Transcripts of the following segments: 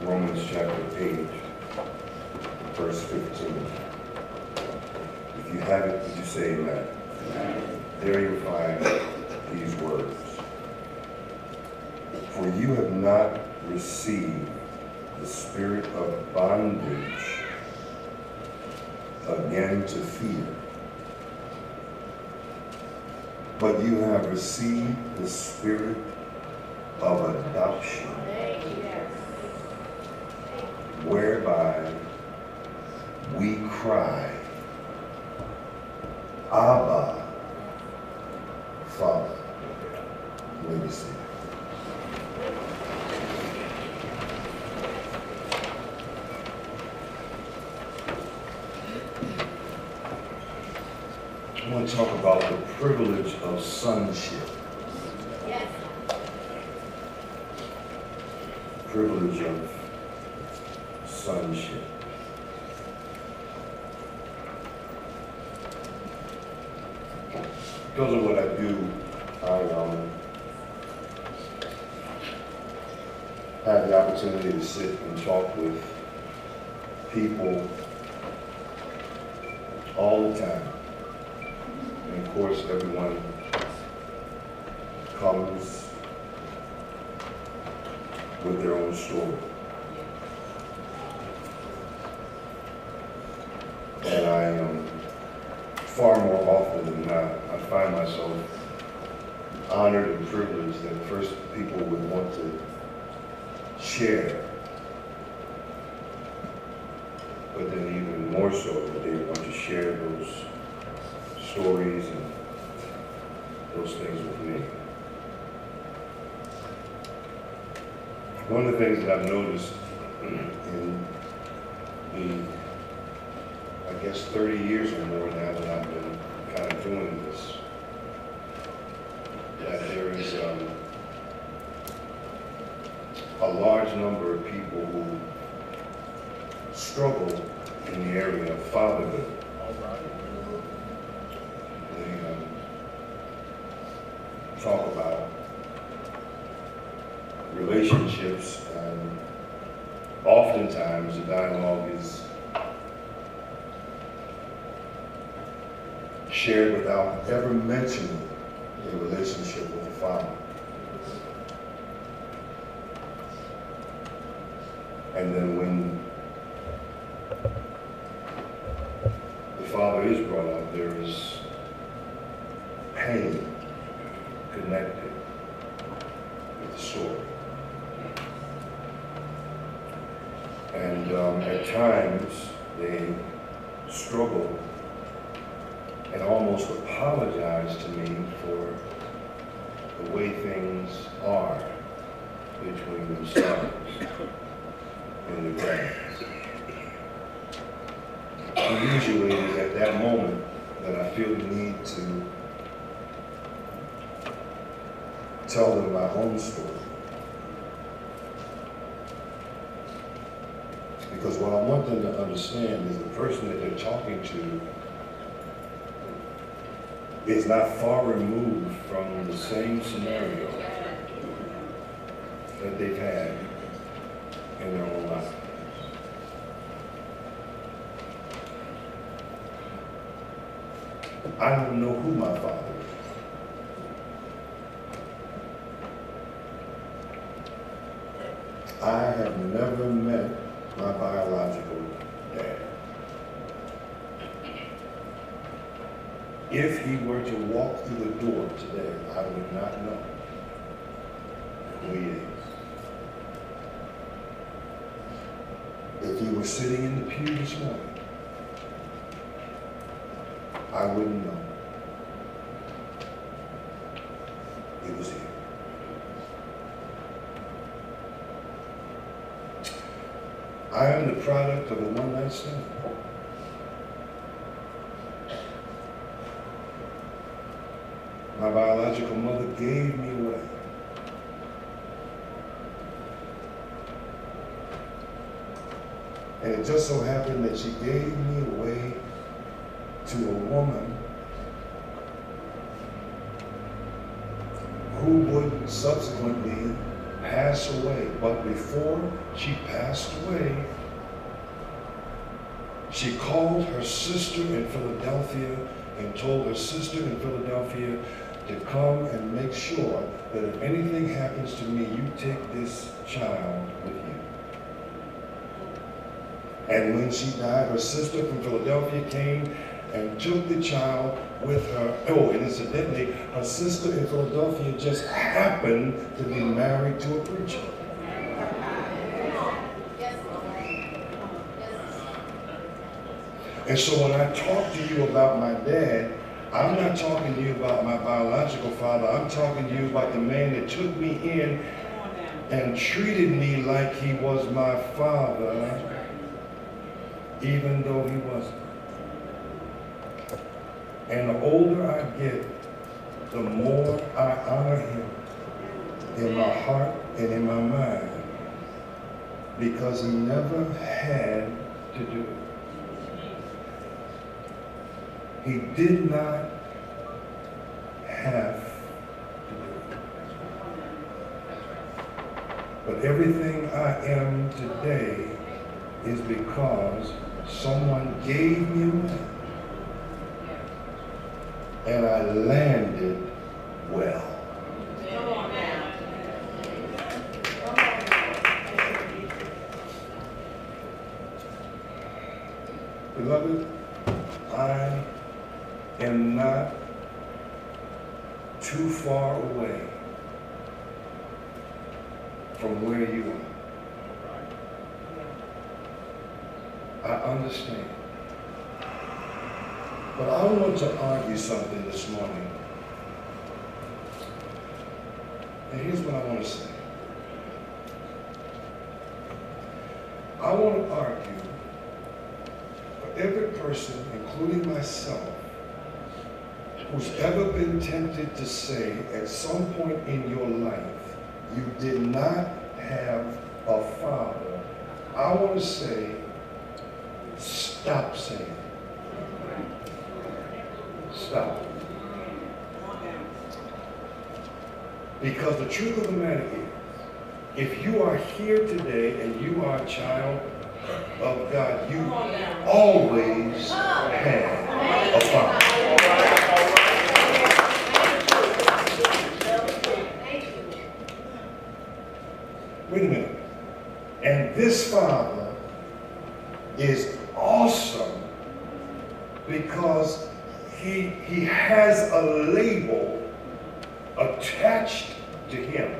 Romans chapter 8, verse 15. If you have it, would you say amen? Amen. There you'll find these words. For you have not received the spirit of bondage again to fear, but you have received the spirit of adoption, whereby we cry, Abba, Father. You may be seated. I want to talk about the privilege of sonship. Yes. Privilege of sonship. Because of what I do, I have the opportunity to sit and talk with people all the time. And of course, everyone comes with their own story. And I far more often than not, I find myself honored and privileged that first people would want to share, but then even more so that they want to share those stories and those things with me. One of the things that I've noticed in the, I guess, 30 years or more now that I've been kind of doing this, that there is a large number of people who struggle in the area of fatherhood. Talk about relationships, and oftentimes the dialogue is shared without ever mentioning a relationship with the father. And then when the father is brought up, there is pain connected with the story. And at times they struggle and almost apologize to me for the way things are between themselves and the parents. And usually it is at that moment that I feel the need to tell them my own story. Because what I want them to understand is the person that they're talking to is not far removed from the same scenario that they've had in their own life. I don't know who my father is. I have never met my biological dad. If he were to walk through the door today, I would not know who he is. If he were sitting in the pew this morning, I wouldn't know. He was here. I am the product of a one-night stand. My biological mother gave me away. And it just so happened that she gave me away to a woman who would subsequently pass away. But before she passed away, she called her sister in Philadelphia and told her sister in Philadelphia to come and make sure that if anything happens to me, you take this child with you. And when she died, her sister from Philadelphia came and took the child with her. Oh, and incidentally, her sister in Philadelphia just happened to be married to a preacher. And so when I talk to you about my dad, I'm not talking to you about my biological father. I'm talking to you about the man that took me in and treated me like he was my father, even though he wasn't. And the older I get, the more I honor him in my heart and in my mind, because he never had to do it. He did not have to do it. But everything I am today is because someone gave me away. And I landed well. Beloved, I am not too far away from where you are. I understand. But I want to argue something this morning. And here's what I want to say. I want to argue for every person, including myself, who's ever been tempted to say at some point in your life, you did not have a father. I want to say, stop saying it. Stop. Because the truth of the matter is, if you are here today and you are a child of God, you always had a father. Wait a minute. And this father is awesome because he has a label attached to him.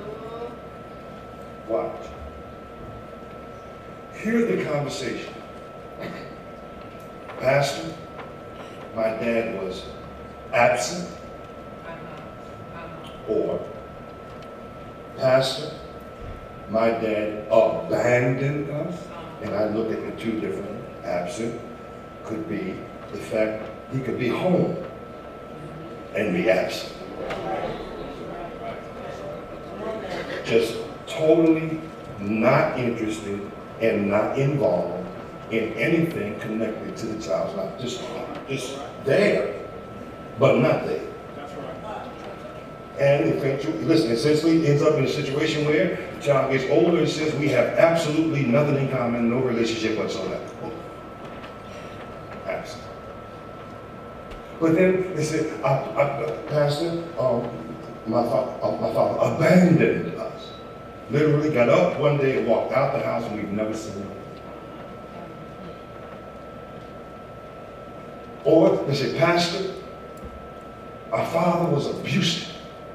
Watch. Here's the conversation. Pastor, my dad was absent. Or, Pastor, my dad abandoned us. And I look at the two different. Absent could be the fact he could be home and be absent. Just totally not interested and not involved in anything connected to the child's life. Just there, but not there. And eventually, listen, essentially ends up in a situation where the child gets older and says, we have absolutely nothing in common, no relationship whatsoever. Absent. But then they said, Pastor, my father abandoned us. Literally got up one day and walked out the house and we've never seen him. Or they said, Pastor, our father was abusive.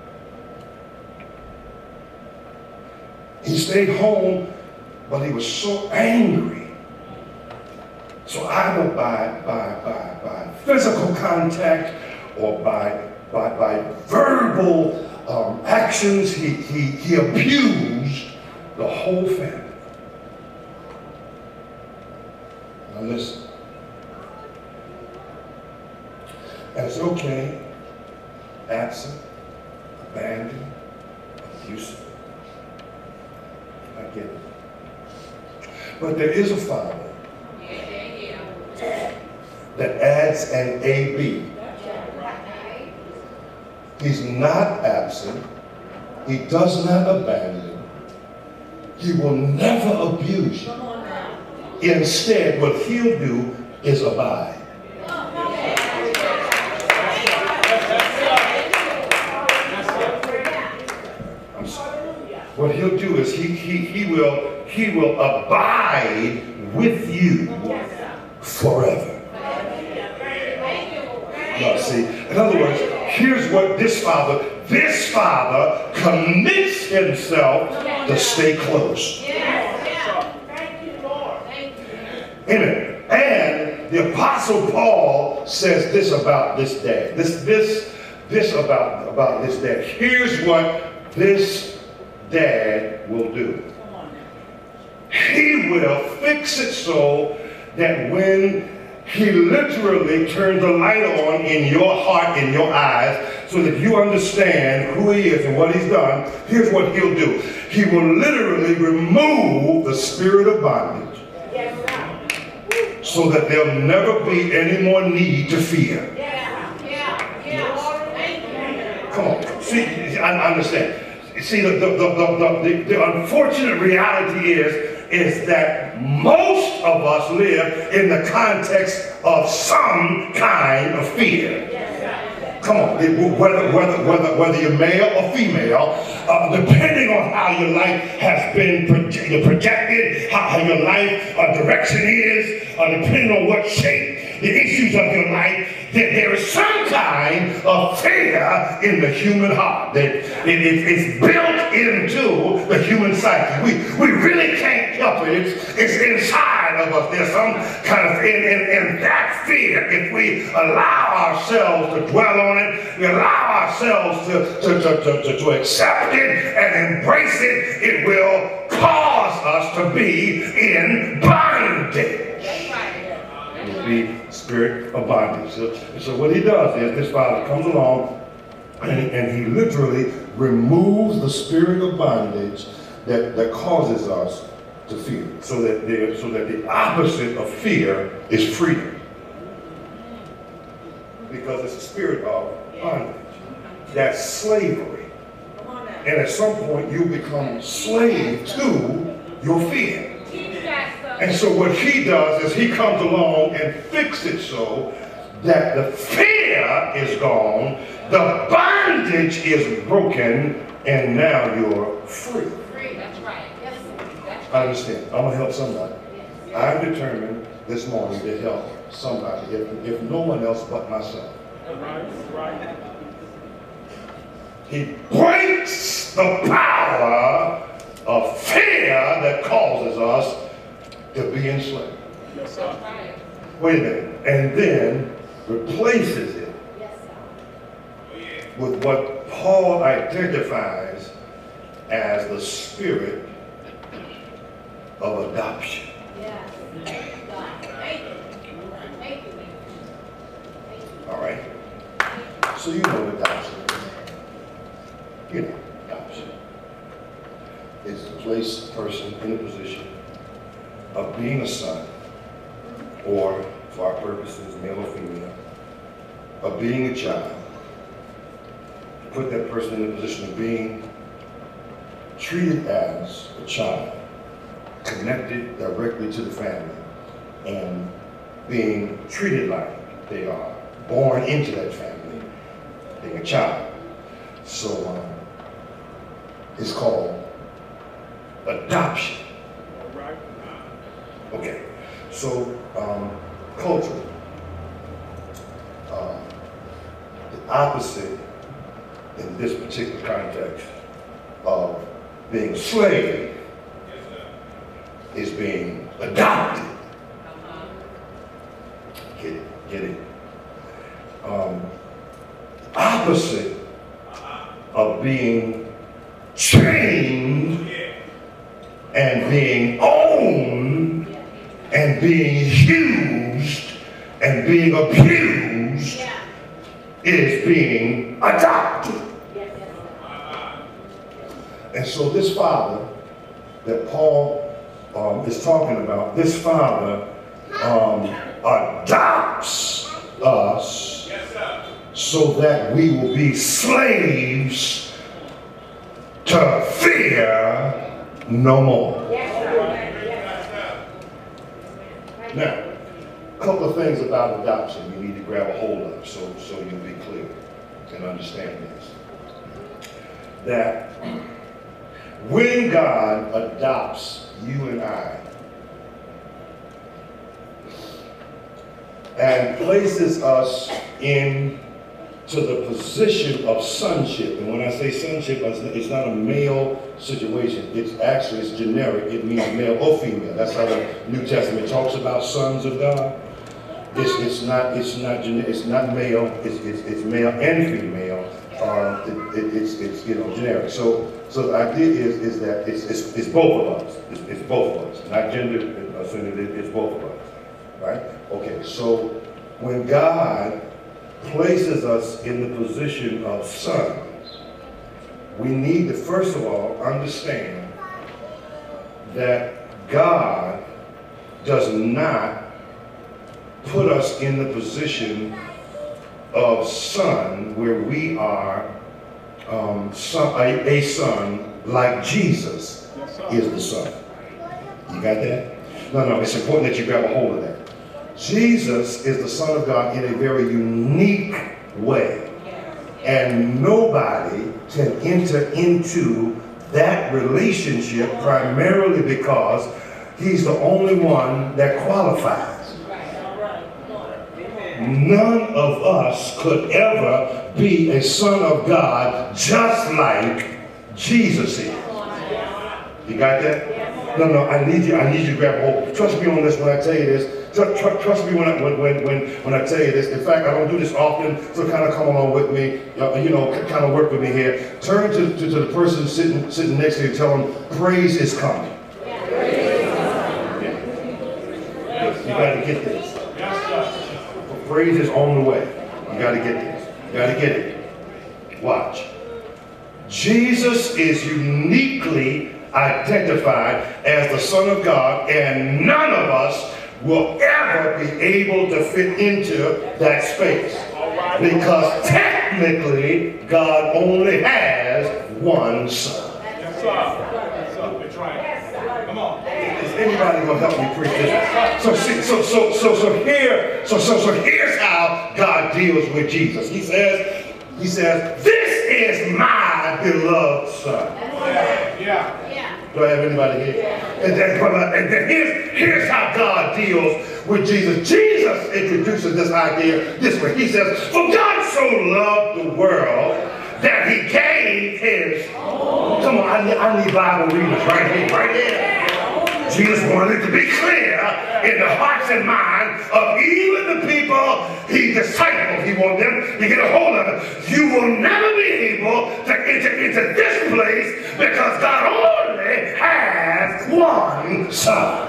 He stayed home, but he was so angry. So either by physical contact or by verbal actions, he abused the whole family. Now listen. And it's okay, absent, abandoned, abusive. I get it. But there is a father that adds an AB. He's not absent. He does not abandon. He will never abuse you. Instead, what he'll do is abide. What he'll do is he will abide with you forever. Now, see, in other words, here's what this father commits himself to stay close. Amen. And the Apostle Paul says this about this dad. This about this dad. Here's what this dad will do. He will fix it so that when he literally turns the light on in your heart, in your eyes, so that you understand who he is and what he's done, here's what he'll do. He will literally remove the spirit of bondage so that there'll never be any more need to fear. Come on. See, I understand. See, the unfortunate reality is that most of us live in the context of some kind of fear. Come on, whether you're male or female, depending on how your life has been projected, how your life direction is, depending on what shape the issues of your life, that there is some kind of fear in the human heart. That it's built into the human psyche. We really can't help it. It's inside of us. There's some kind of in that fear. If we allow ourselves to dwell on it, we allow ourselves to accept it and embrace it, it will cause us to be in bondage. It will be spirit of bondage. So what he does is this father comes along and he literally removes the spirit of bondage that causes us to fear. So that the opposite of fear is freedom. Because it's a spirit of bondage. That's slavery. And at some point you become slave to your fear. And so what he does is he comes along and fixes it so that the fear is gone, the bondage is broken, and now you're free. That's right. Yes, that's right. I understand. I'm going to help somebody. I'm determined this morning to help somebody, if no one else but myself. Right. He breaks the power of fear that causes us to be enslaved. Yes, sir. Wait a minute. And then replaces it with what Paul identifies as the spirit of adoption. All right. So you know what adoption is. You know adoption. It's to place a person in a position of being a son, or for our purposes, male or female, of being a child, put that person in a position of being treated as a child, connected directly to the family, and being treated like they are born into that family, being a child. So it's called adoption. Okay, so culturally, the opposite in this particular context of being a slave is being adopted. Get it? Opposite of being chained and being owned and being used and being abused is being adopted. And so this father that Paul is talking about, this father adopts us so that we will be slaves to fear no more. Now, a couple of things about adoption you need to grab a hold of so you'll be clear and understand this. That when God adopts you and I and places us into the position of sonship, and when I say sonship, it's not a male situation. It's generic. It means male or female. That's how the New Testament talks about sons of God. It's not male. It's male and female. It's generic. So the idea is that it's both of us. It's both of us. Not gender. It's both of us. Right? Okay. So when God places us in the position of sons, we need to first of all understand that God does not put us in the position of son where we are a son like Jesus is the son. You got that? No, it's important that you grab a hold of that. Jesus is the Son of God in a very unique way. And nobody can enter into that relationship primarily because he's the only one that qualifies. None of us could ever be a son of God just like Jesus is. You got that? No, I need you to grab a hold. Trust me on this when I tell you this. Trust me when I tell you this. In fact, I don't do this often, so kind of come along with me. Kind of work with me here. Turn to the person sitting next to you and tell them, praise is coming. You got to get this. Praise is on the way. You got to get this. You got to get it. Watch. Jesus is uniquely identified as the Son of God, and none of us will ever be able to fit into that space. Because technically, God only has one son. Yes, sir. That's right. Come on. Is anybody gonna help me preach this? So here's how God deals with Jesus. He says, this is my beloved son. Yeah. Do I have anybody here? And then here's how God deals with Jesus. Jesus introduces this idea this way. He says, for God so loved the world that he gave his... Come on, I need Bible readers right here. Jesus wanted to be clear in the hearts and minds of even the people he discipled. He wanted them to get a hold of it. You will never be able to enter into this place because God only has one son.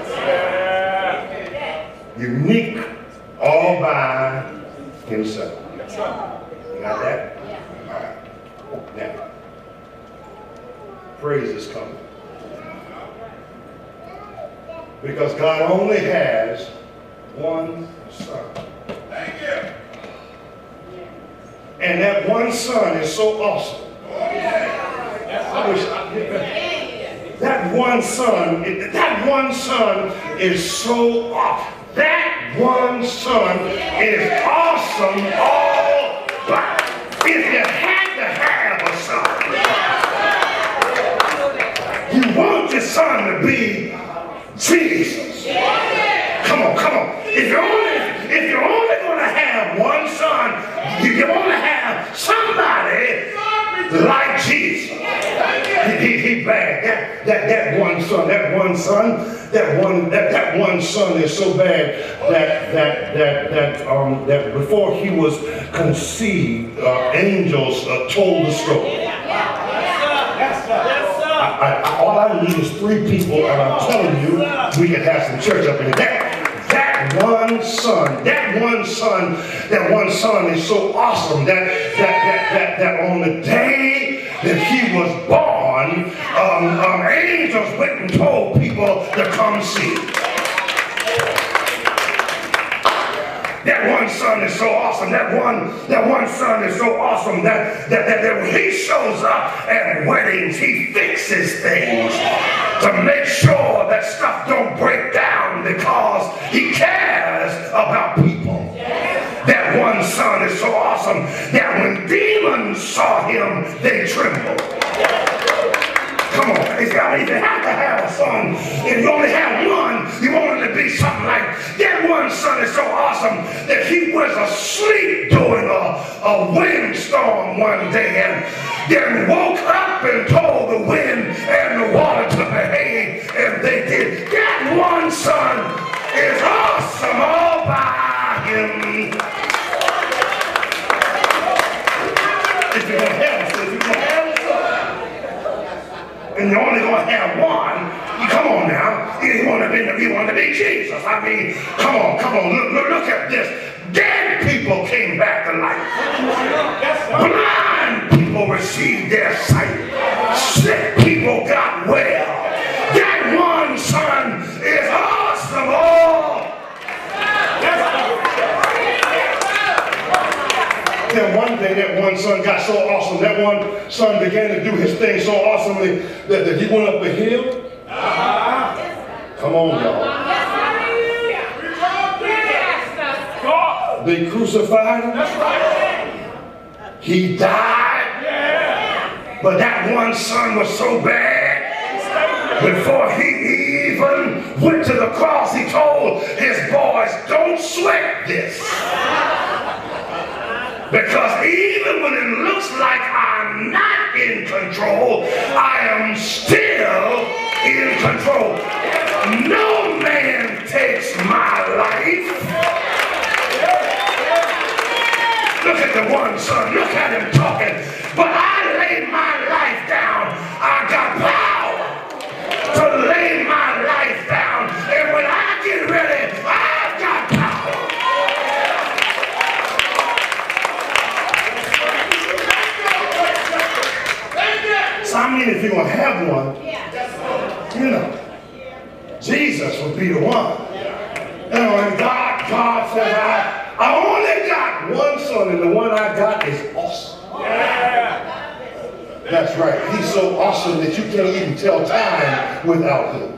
Unique, all by himself. You got that? All right. Now, praise is coming. Because God only has one son. Thank you. And that one son is so awesome. That one son is so awesome. That one son is awesome all by. If you had to have a son, you want your son to be Jesus. Come on. If you're only going to have one son, you want to have somebody like Jesus. He bad. That one son is so bad that before he was conceived, angels told the story. All I need is 3 people, and I'm telling you, we can have some church up in there. That one son is so awesome that on the day that he was born, angels went and told people to come see. That one son is so awesome. That one son is so awesome that when he shows up at weddings, he fixes things to make sure that stuff don't break down because he cares about people. That one son is so awesome that when demons saw him, they trembled. Come on, if you have to have a son, if you only have one, you want him to be something like that. One son is so awesome that he was asleep during a windstorm one day and then woke up and told the wind and the water to behave, and they did. That one son is awesome all by him. If you're going to have a son, and you're only going to have one, come on now, you want to be Jesus. I mean, come on, look at this. Dead people came back to life. Blind people received their sight. Sick people got well. That one son is awesome. Then one day that one son got so awesome, that one son began to do his thing so awesomely that he went up a hill. Come on, y'all. They crucified him. He died. But that one son was so bad, before he even went to the cross, he told his boys, don't sweat this. Because even when it looks like I'm not in control, I am still in control. No man takes my life. Look at the one son. Look at him talking. But I laid my life down. I got power to lay my life down. And when I get ready, I've got power. So I mean, if you're going to have one, you know, Jesus would be the one. You know, and God said, I only got one son, and the one I got is awesome. That's right. He's so awesome that you can't even tell time without him.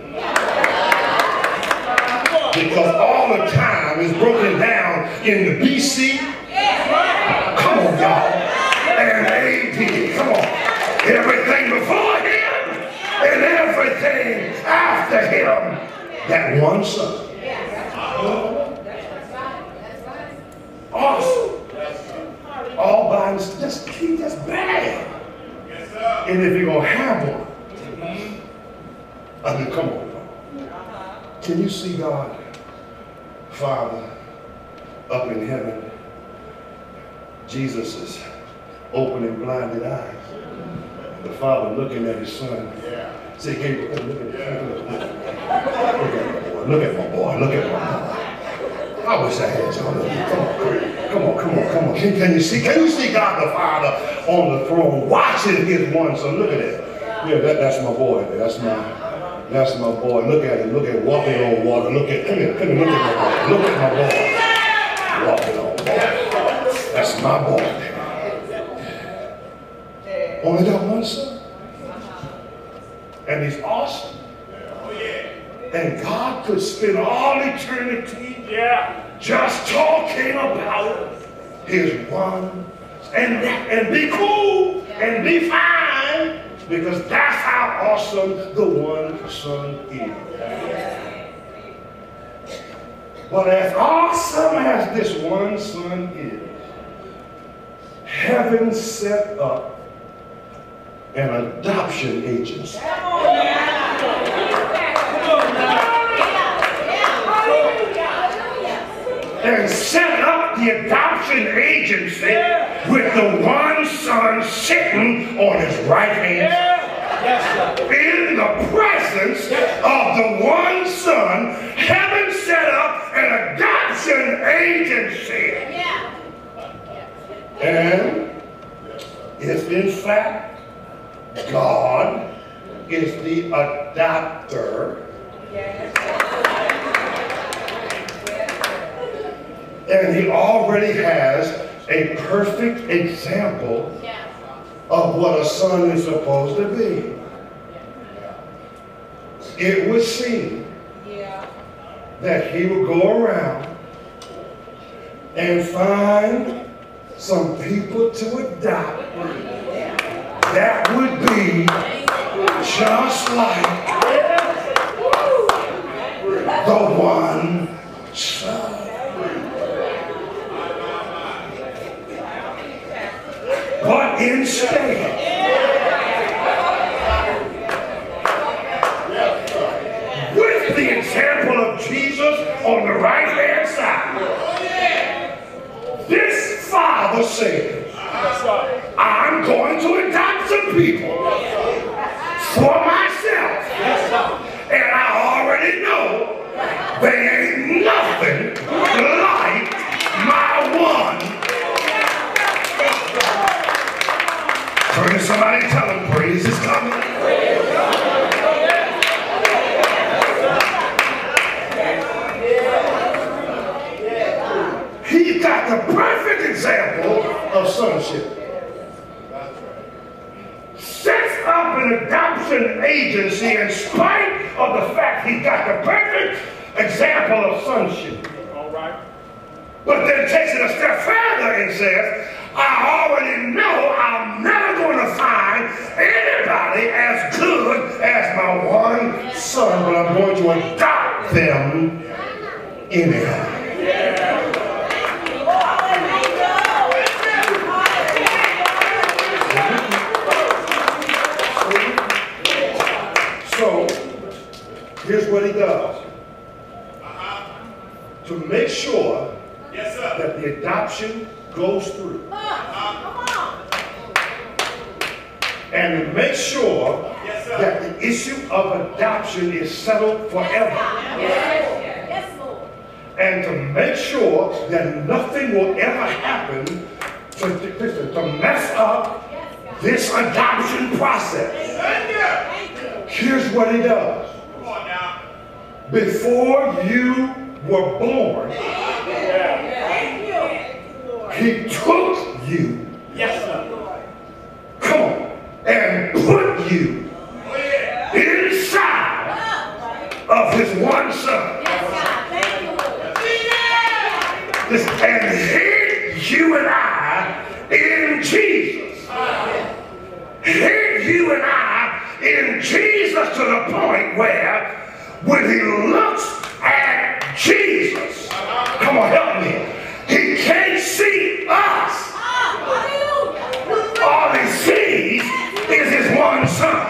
Because all the time is broken down in the BC. Come on, y'all. And AD. Come on. Everything before him and everything after him. That one son. Awesome. All by himself. He's just bad. And if you're going to have one, I mean, come on. Can you see God, Father, up in heaven? Jesus is opening blinded eyes. The Father looking at his son. Say, Gabriel, look at my boy. Look at my boy. I wish I had y'all. Come on. Can you see God the Father on the throne watching his one son? Look at that. Yeah, that's my boy. That's my boy. Look at him. Look at walking on water. Come here, look at my boy. Look at my boy. Walking on water. That's my boy. Only got one son. And he's awesome. And God could spend all eternity just talking about his one and be cool and be fine, because that's how awesome the one son is. But as awesome as this one son is, heaven set up an adoption agency. And set up the adoption agency with the one son sitting on his right hand. In the presence of the one son, heaven set up an adoption agency. And if in fact God is the adopter, and he already has a perfect example of what a son is supposed to be. it would seem that he would go around and find some people to adopt that would be just like the one son. But instead, with the example of Jesus on the right-hand side, this father said, I'm going to adopt some people for myself. And I already know they ain't nothing like my one. Turn to somebody and tell them praise is coming. He got the perfect example of sonship. Sets up an adoption agency in spite of the fact he got the perfect example of sonship. All right. But then takes it a step further and says, I already know I'm never going to find anybody as good as my one son, but I'm going to adopt them anyhow. So, here's what he does. To make sure that the adoption goes through. And to make sure that the issue of adoption is settled forever. And to make sure that nothing will ever happen to mess up this adoption process. Here's what he does. Before you were born, he took you, come on, and put you inside of his one son. And hid you and I in Jesus. Hid you and I in Jesus to the point where when he looks at Jesus, come on, help me, he can't see us. All he sees is his one son.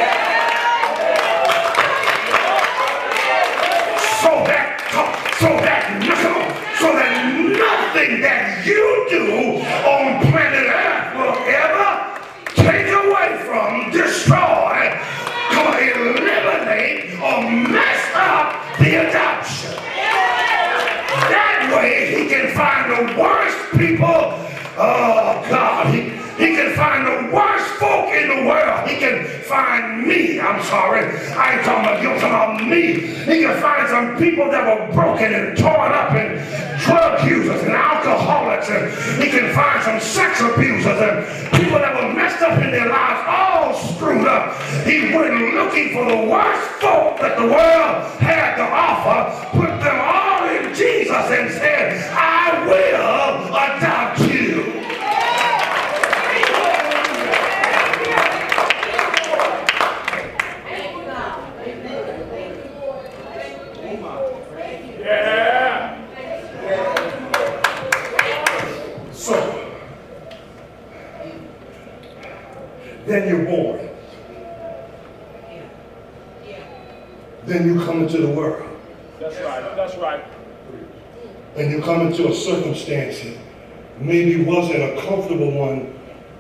So that nothing that you do on planet Earth will ever take away from, destroy, come on, eliminate, or mess up the adoption. That way he can find the worst people. Oh God, he can find the worst folk in the world. He can find me. I'm sorry, I ain't talking about you, I'm talking about me. He can find some people that were broken and torn up and drug users and alcoholics, and he can find some sex abusers and people that were messed up in their lives, all screwed up. He went looking for the worst folk that the world had to offer, put them all in Jesus and said, I will adopt you. Then you're born. Then you come into the world. That's right. That's right. And you come into a circumstance that maybe wasn't a comfortable one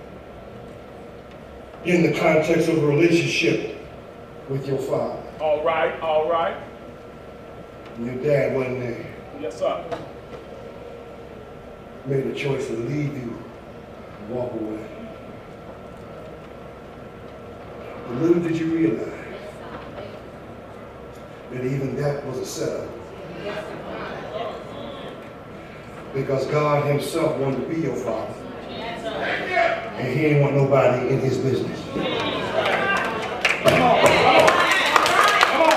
in the context of a relationship with your father. All right. All right. And your dad wasn't there. Yes, sir. Made a choice to leave you and walk away. But little did you realize that even that was a setup. Because God himself wanted to be your father. And he didn't want nobody in his business. Come on. Come on. Come on.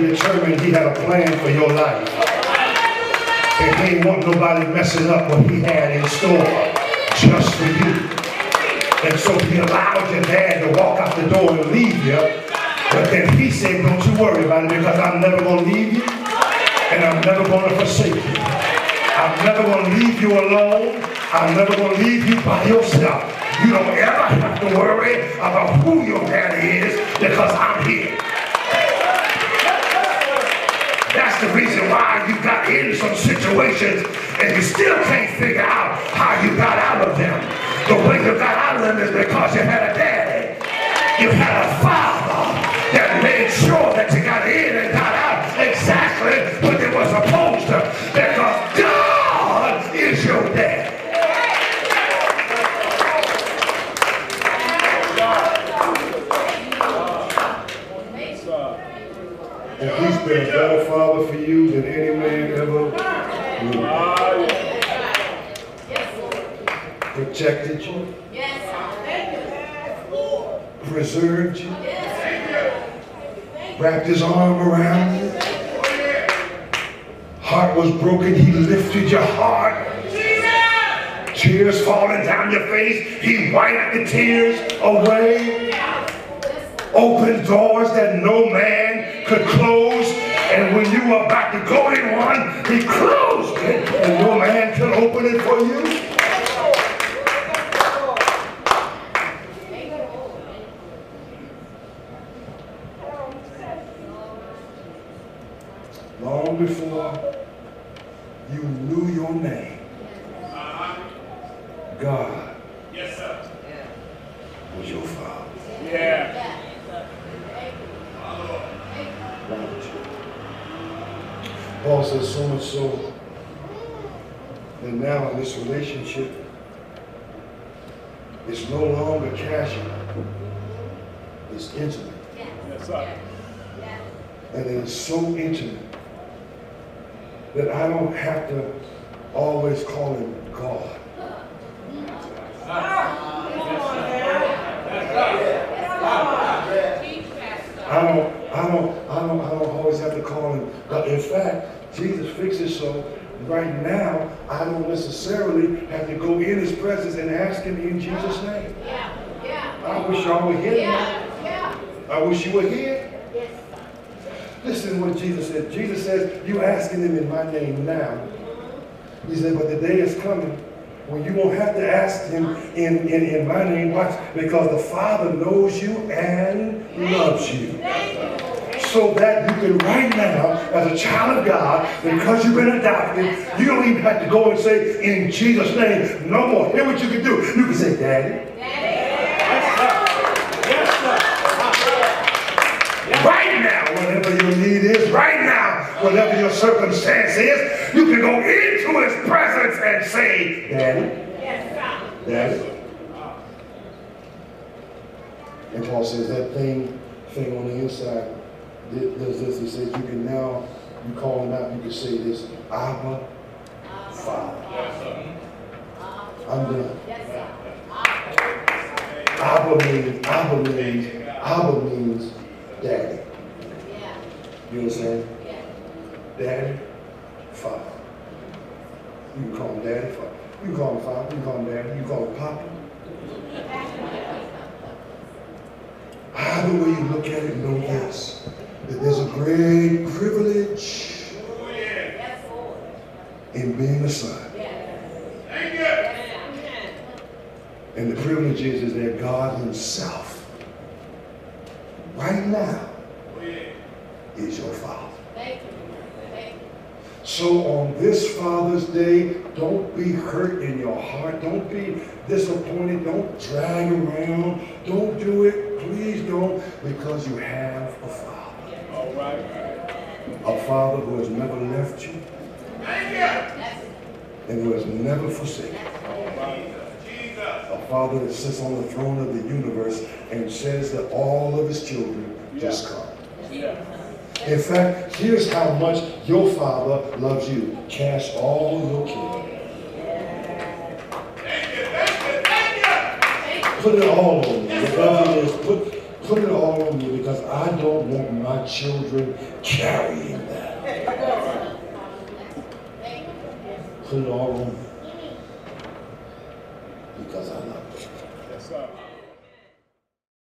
determined he had a plan for your life. And he didn't want nobody messing up what he had in store just for you. And so he allowed your dad to walk out the door and leave you. But then he said, don't you worry about it, because I'm never going to leave you. And I'm never going to forsake you. I'm never going to leave you alone. I'm never going to leave you by yourself. You don't ever have to worry about who your daddy is, because I'm here. That's the reason why you got in some situations and you still can't figure out how you got out of them. The way you got out of them is because you had a daddy. You had a father that made sure that you got in and got out exactly what they were supposed to, because God is your daddy. And he's been a better father for you than any man ever would. Protected you. Preserved you. Wrapped his arm around you. Heart was broken, he lifted your heart. Tears falling down your face, he wiped the tears away. Opened doors that no man could close. And when you were about to go in one, he closed it and no man could open it for you. Long before you knew your name, God was your father. Yeah. Paul says so much so that now in this relationship, it's no longer casual, it's intimate. Yes, sir. And it is so intimate that I don't have to always call him God. I don't always have to call him. But in fact, Jesus fixes so right now, I don't necessarily have to go in his presence and ask him in Jesus' name. I wish y'all were here tonight. I wish you were here. Listen to what Jesus said. Jesus says, you asking him in my name now. He said, but the day is coming when you won't have to ask him in my name. Watch, because the Father knows you and loves you. So that you can right now, as a child of God, because you've been adopted, you don't even have to go and say, in Jesus' name, no more. Here's what you can do. You can say, Daddy. Right now, whatever your need is, right now, whatever your circumstance is, you can go into his presence and say, Daddy. Daddy. And Paul says that thing on the inside does this. He says you can now, you call him out, you can say this, Abba, Father. I'm done. Abba means Daddy. You understand? Daddy, Father. You can call him Daddy, Father. You can call him Father, you can call him Daddy, you can call him Papa. Either way you look at it, know this, that there's a great privilege in being a son. And the privilege is that God himself, right now, is your Father. So on this Father's Day, don't be hurt in your heart. Don't be disappointed. Don't drag around. Don't do it. Please don't, because you have a Father. All right. A Father who has never left you and who has never forsaken you. A Father that sits on the throne of the universe and says that all of his children just come. In fact, here's how much your Father loves you. Cast all your cares. Put it all on me. Whatever it is, put it all on me, because I I don't want my children carrying that. Put it all on me. Because I love them. Yes, sir.